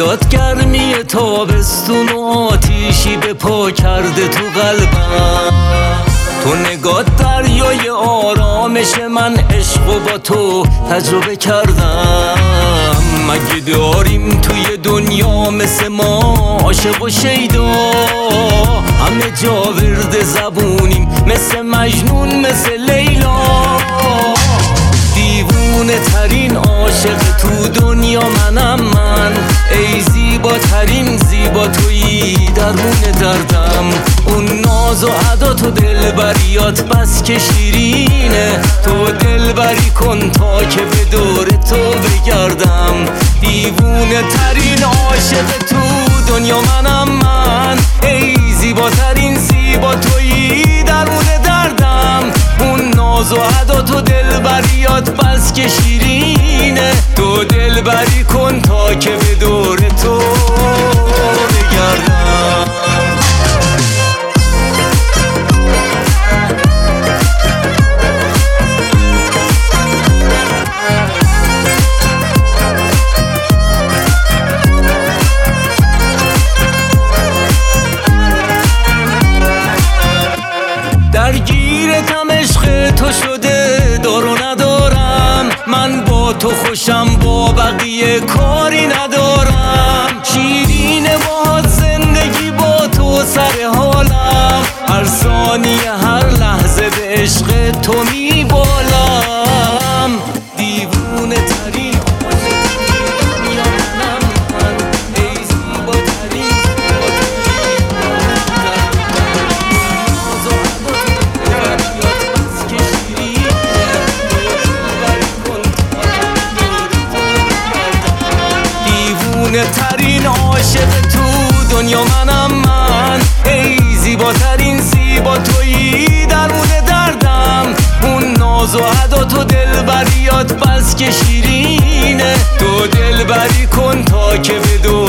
میاد گرمی تابستون و آتیشی به پا کرده تو قلبم. تو نگات دریای آرامش من، عشق و با تو تجربه کردم. مگه داریم توی دنیا مثل ما عاشق و شیدا؟ همه جا ورد زبونیم مثل مجنون مثل لیلا. دیوونه ترین عاشق تو دنیا منم من. ای زیباترین زیبا تویی درمون دردم. اون ناز و عدات و دلبریات بس که شیرینه. تو دلبری کن تا که به دور تو بگردم. دیوونه ترین عاشق تو دنیا منم من. ای زیباترین زیبا تویی درمون دردم. اون ناز و عدات و دلبریات بس که شیرینه. تو دلبری کن تا که به دور تو بگردم. درگیرتم عشق تو شده دارو ندارم. من با تو خوشم با بقیه کاری ندارم. شیرین باهات زندگی با تو سر حالم. هر ثانیه هر لحظه به عشق تو میبالم. دیوونه ترین ترین عاشق تو دنیا منم من. ای زیباترین زیبا تویی درمون دردم. اون ناز و عدات و دلبریات بس که شیرینه. تو دلبری کن تا که به دور